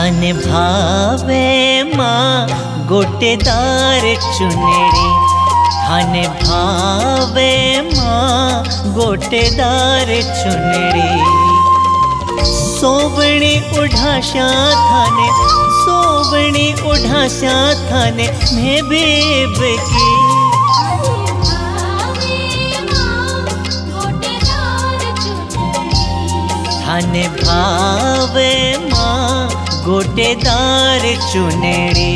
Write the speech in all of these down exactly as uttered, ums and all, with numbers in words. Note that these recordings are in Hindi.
थान भावे माँ गोटेदार चुनेड़ी, थान भावे माँ गोटेदार चुनेड़ी। सोवणी उढ़ाशा थाने, सोवणी उढ़ाशा थाने मैं बेब की। थान भावे माँ गोटेदार चुनेड़ी।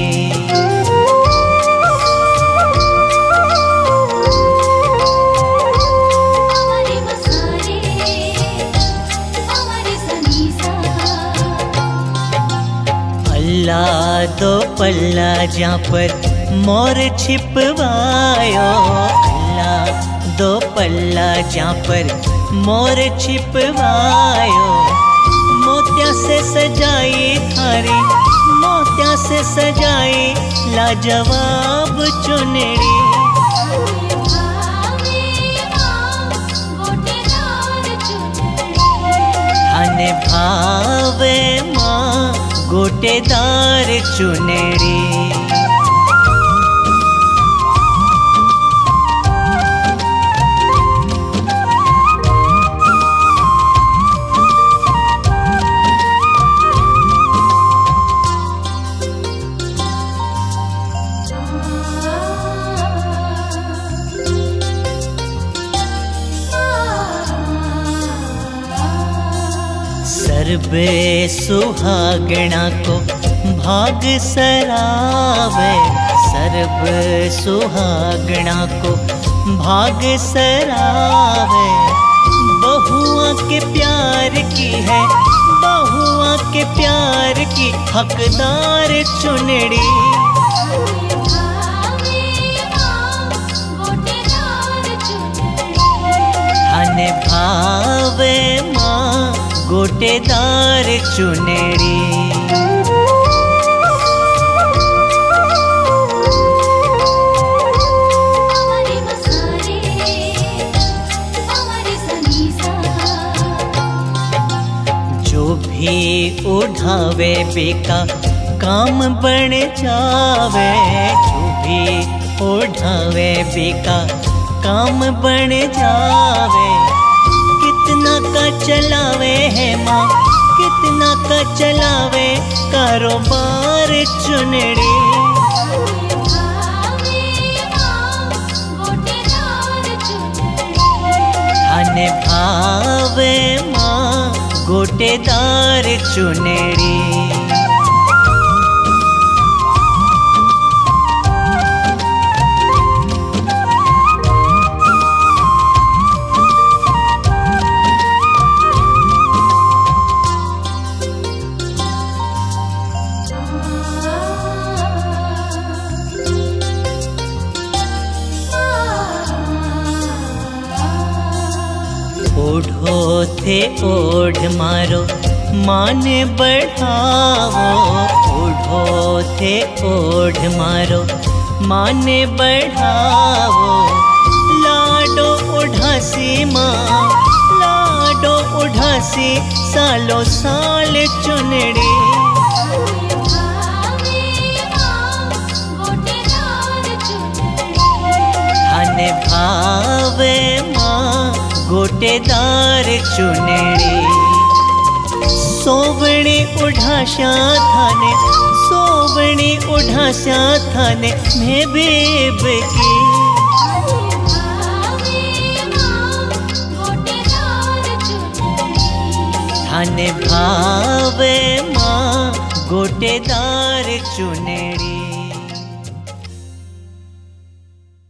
अल्लाह दो पल्ला जहाँ पर मोर छिपवायो, अल्लाह दो पल्ला जहाँ पर मोर छिपवायो। मोतिया से सजाई थारी, मोतिया से सजाई लाजवाब चुनेड़ी। थान भावे माँ गोटेदार चुनेड़ी। सर्वे सुहागणा को भाग सरावे, सर्व सुहागणा को भाग सरावे। बहुआ के प्यार की है, बहुआ के प्यार की हकदार चुनेड़ी। थान भावे माँ गोटेदार चुनेड़ी। जो भी उठावे बेका काम बन जावे, जो भी उठावे बेका काम बन जावे। कितना का चलावे है माँ, कितना का चलावे कारोबार चुनेड़ी। थान भावे माँ गोटेदार चुनेड़ी। ओढ़ो थे ओढ़ मारो मान बढ़ावो, ओढ़ो थे ओढ़ मारो मान बढ़ावो। लाडो उढ़ासी माँ, लाडो उढ़ासी सालो साल चुनेड़ी। थान भावे माँ गोटेदार चुनेड़ी। सोवणी उढ़ाशा थाने, सोवणी उढ़ाशा थाने मैं बेब की। थान भावे माँ गोटेदार चुनेड़ी।